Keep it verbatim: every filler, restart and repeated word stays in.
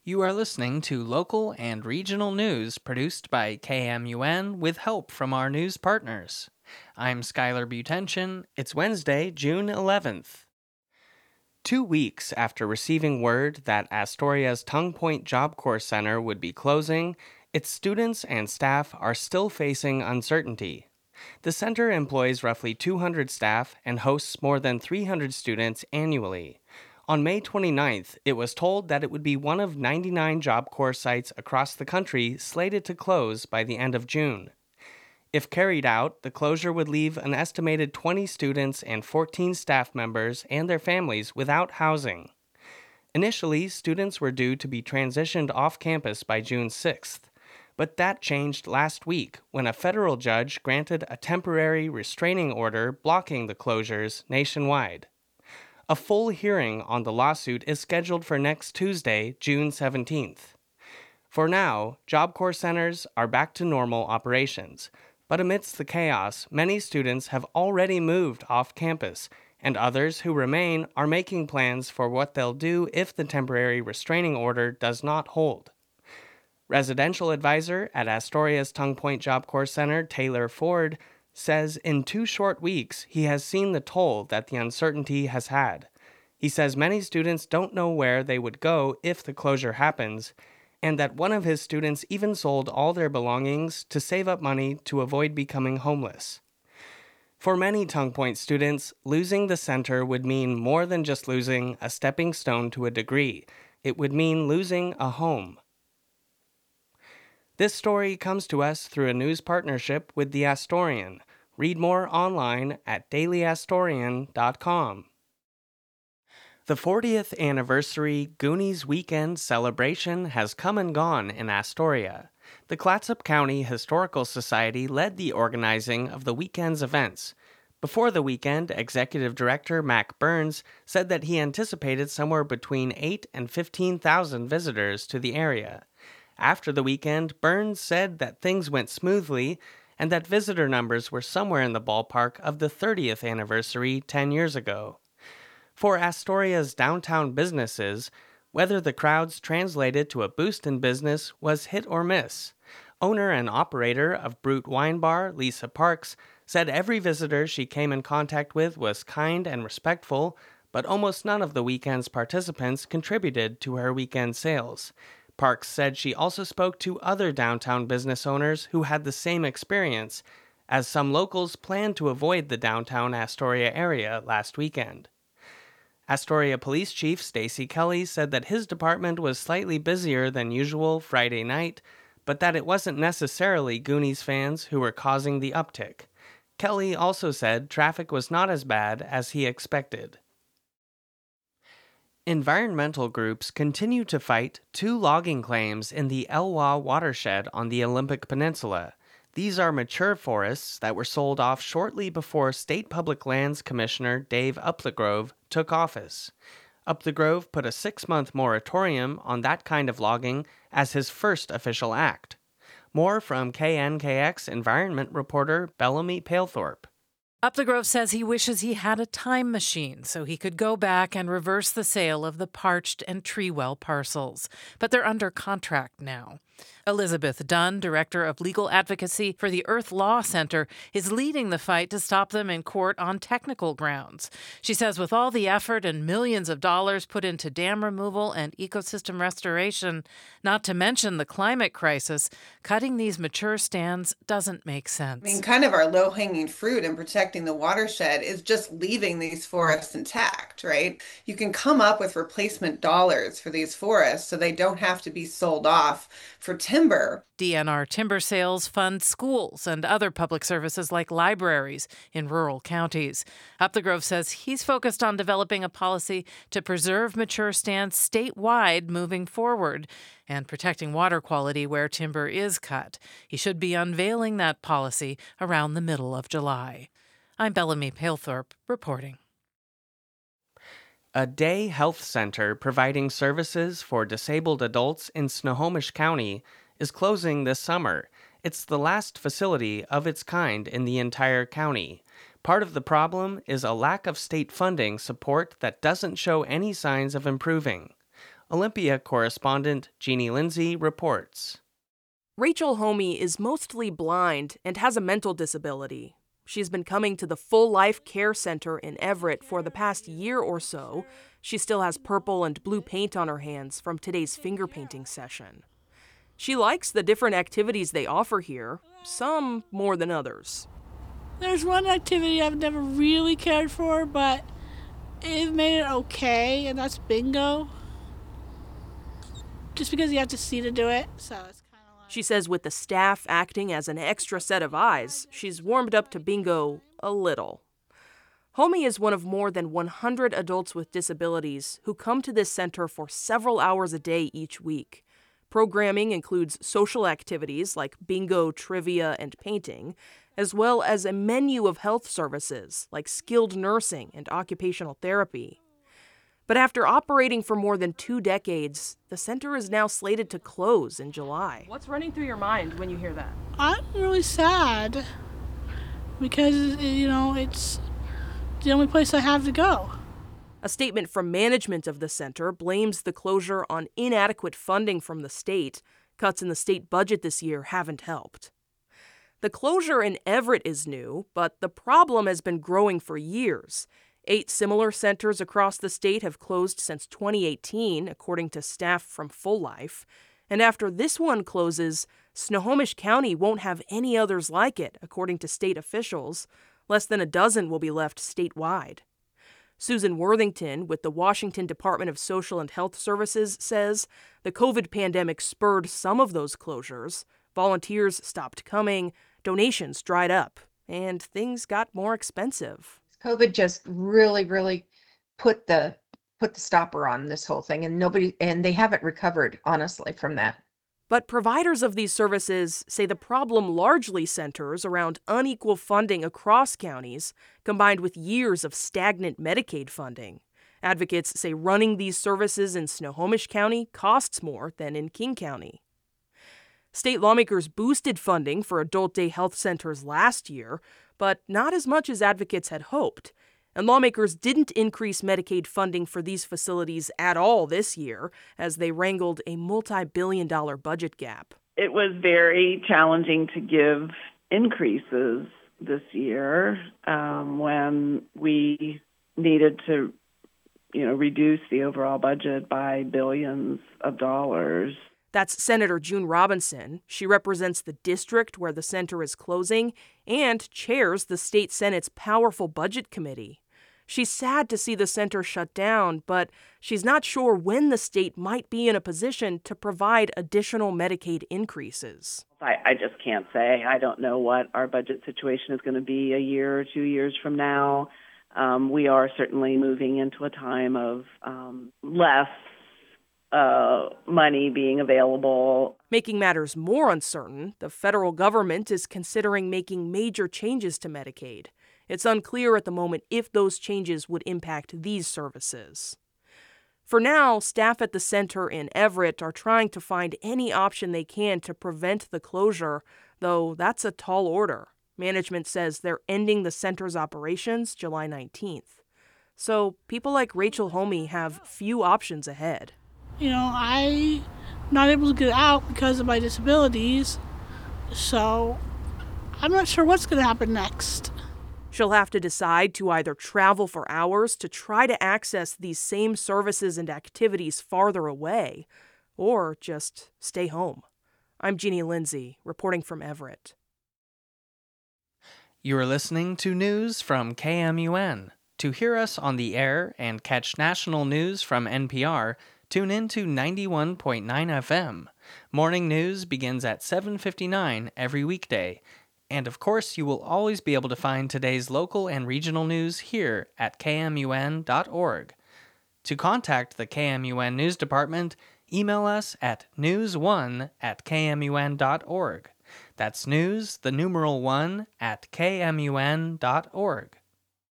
You are listening to local and regional news produced by K M U N with help from our news partners. I'm Skylar Butension. It's Wednesday, June eleventh. Two weeks after receiving word that Astoria's Tongue Point Job Corps Center would be closing, its students and staff are still facing uncertainty. The center employs roughly two hundred staff and hosts more than three hundred students annually. On May twenty-ninth, it was told that it would be one of ninety-nine Job Corps sites across the country slated to close by the end of June. If carried out, the closure would leave an estimated twenty students and fourteen staff members and their families without housing. Initially, students were due to be transitioned off campus by June sixth, but that changed last week when a federal judge granted a temporary restraining order blocking the closures nationwide. A full hearing on the lawsuit is scheduled for next Tuesday, June seventeenth. For now, Job Corps centers are back to normal operations, but amidst the chaos, many students have already moved off campus, and others who remain are making plans for what they'll do if the temporary restraining order does not hold. Residential advisor at Astoria's Tongue Point Job Corps Center, Taylor Ford, says in two short weeks he has seen the toll that the uncertainty has had. He says many students don't know where they would go if the closure happens, and that one of his students even sold all their belongings to save up money to avoid becoming homeless. For many Tongue Point students, losing the center would mean more than just losing a stepping stone to a degree. It would mean losing a home. This story comes to us through a news partnership with The Astorian. Read more online at daily astorian dot com. The fortieth anniversary Goonies Weekend celebration has come and gone in Astoria. The Clatsop County Historical Society led the organizing of the weekend's events. Before the weekend, Executive Director Mac Burns said that he anticipated somewhere between eight and fifteen thousand visitors to the area. After the weekend, Burns said that things went smoothly and that visitor numbers were somewhere in the ballpark of the thirtieth anniversary ten years ago. For Astoria's downtown businesses, whether the crowds translated to a boost in business was hit or miss. Owner and operator of Brute Wine Bar, Lisa Parks, said every visitor she came in contact with was kind and respectful, but almost none of the weekend's participants contributed to her weekend sales. Parks said she also spoke to other downtown business owners who had the same experience, as some locals planned to avoid the downtown Astoria area last weekend. Astoria Police Chief Stacy Kelly said that his department was slightly busier than usual Friday night, but that it wasn't necessarily Goonies fans who were causing the uptick. Kelly also said traffic was not as bad as he expected. Environmental groups continue to fight two logging claims in the Elwha watershed on the Olympic Peninsula. These are mature forests that were sold off shortly before State Public Lands Commissioner Dave Upthegrove took office. Upthegrove put a six-month moratorium on that kind of logging as his first official act. More from K N K X environment reporter Bellamy Palethorpe. Upthegrove says he wishes he had a time machine so he could go back and reverse the sale of the Parched and Treewell parcels, but they're under contract now. Elizabeth Dunn, Director of Legal Advocacy for the Earth Law Center, is leading the fight to stop them in court on technical grounds. She says with all the effort and millions of dollars put into dam removal and ecosystem restoration, not to mention the climate crisis, cutting these mature stands doesn't make sense. I mean, kind of our low-hanging fruit in protecting the watershed is just leaving these forests intact, right? You can come up with replacement dollars for these forests so they don't have to be sold off for timber. D N R timber sales fund schools and other public services like libraries in rural counties. Upthegrove says he's focused on developing a policy to preserve mature stands statewide moving forward and protecting water quality where timber is cut. He should be unveiling that policy around the middle of July. I'm Bellamy Palethorpe reporting. A day health center providing services for disabled adults in Snohomish County is closing this summer. It's the last facility of its kind in the entire county. Part of the problem is a lack of state funding support that doesn't show any signs of improving. Olympia correspondent Jeannie Lindsay reports. Rachel Homey is mostly blind and has a mental disability. She's been coming to the Full Life Care Center in Everett for the past year or so. She still has purple and blue paint on her hands from today's finger painting session. She likes the different activities they offer here, some more than others. There's one activity I've never really cared for, but it made it okay, and that's bingo. Just because you have to see to do it, so it's kind of like... She says with the staff acting as an extra set of eyes, she's warmed up to bingo a little. Homey is one of more than one hundred adults with disabilities who come to this center for several hours a day each week. Programming includes social activities like bingo, trivia, and painting, as well as a menu of health services like skilled nursing and occupational therapy. But after operating for more than two decades, the center is now slated to close in July. What's running through your mind when you hear that? I'm really sad because, you know, it's the only place I have to go. A statement from management of the center blames the closure on inadequate funding from the state. Cuts in the state budget this year haven't helped. The closure in Everett is new, but the problem has been growing for years. Eight similar centers across the state have closed since twenty eighteen, according to staff from Full Life. And after this one closes, Snohomish County won't have any others like it, according to state officials. Less than a dozen will be left statewide. Susan Worthington with the Washington Department of Social and Health Services says the COVID pandemic spurred some of those closures. Volunteers stopped coming, donations dried up, and things got more expensive. COVID just really, really put the put the stopper on this whole thing, and nobody and they haven't recovered, honestly, from that. But providers of these services say the problem largely centers around unequal funding across counties, combined with years of stagnant Medicaid funding. Advocates say running these services in Snohomish County costs more than in King County. State lawmakers boosted funding for adult day health centers last year, but not as much as advocates had hoped. And lawmakers didn't increase Medicaid funding for these facilities at all this year, as they wrangled a multi-billion dollar budget gap. It was very challenging to give increases this year um, when we needed to, you know, reduce the overall budget by billions of dollars. That's Senator June Robinson. She represents the district where the center is closing and chairs the state Senate's powerful budget committee. She's sad to see the center shut down, but she's not sure when the state might be in a position to provide additional Medicaid increases. I, I just can't say. I don't know what our budget situation is going to be a year or two years from now. Um, we are certainly moving into a time of um, less uh, money being available. Making matters more uncertain, the federal government is considering making major changes to Medicaid. It's unclear at the moment if those changes would impact these services. For now, staff at the center in Everett are trying to find any option they can to prevent the closure, though that's a tall order. Management says they're ending the center's operations July nineteenth. So people like Rachel Homey have few options ahead. You know, I'm not able to get out because of my disabilities, so I'm not sure what's going to happen next. She'll have to decide to either travel for hours to try to access these same services and activities farther away, or just stay home. I'm Jeannie Lindsay, reporting from Everett. You are listening to news from K M U N. To hear us on the air and catch national news from N P R, tune in to ninety-one point nine F M. Morning news begins at seven fifty-nine every weekday. And of course, you will always be able to find today's local and regional news here at K M U N dot org. To contact the K M U N News Department, email us at news one at K M U N dot org. That's news, the numeral one, at K M U N dot org.